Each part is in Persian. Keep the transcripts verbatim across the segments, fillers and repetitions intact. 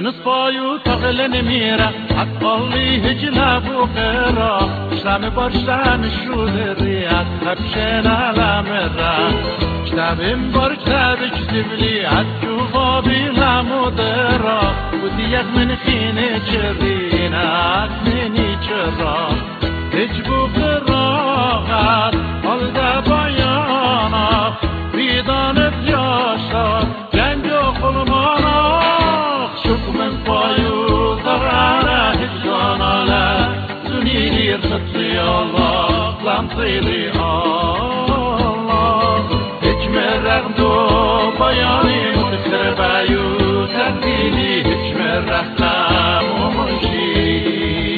من صفايو تغلن ميرا حقالي هجنا بوقرا شلام برشان الشود الرياض خبشين على مرا كتابين بر كتاب كتبلي عالجوفا بلا مدرا وديك من خيني جريناك مني جرا هجبو قراغات هلدا بايانا بيدان بياشا جنجو قلمانا شوف من فايو ضرعنا هجوانا لا زنيني رخطي الله لانطيلي الله هجمر رغدو بياني مدخر بايو ترديني هجمر رخلام ومنشي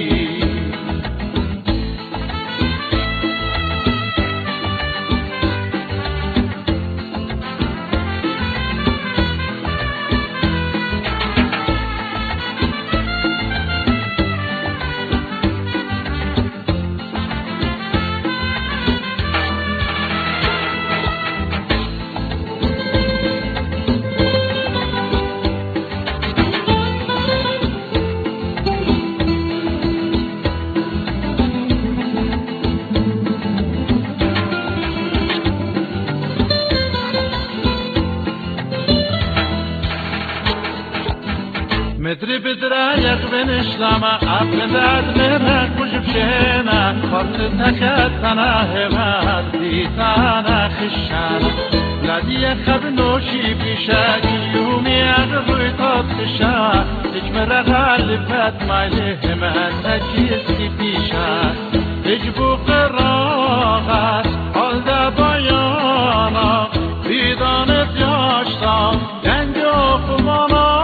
مدري بدرا يغبن إسلاما أبداد مرك وجبشينا فرصتك تناهما ديتانا خشانا لدي خبنوشي بشاك يومي أغضوي تطفشا اجمر غالبات مايله ما تجيزي بشاك اجبو قراغات حال بايانا بيدانت ياشتا جنجو قمانا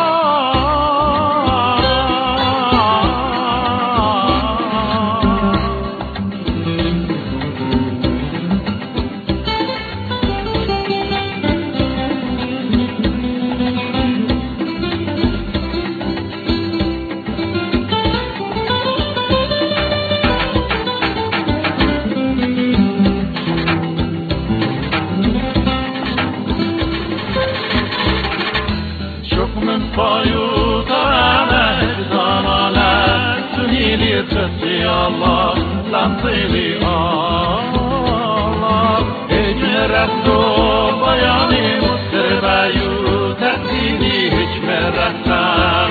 فايو طعنا هجزانا لا سنيلي تسي الله لانطيلي الله هجمرتو بياني مستر بايو تأتيني هجمرتان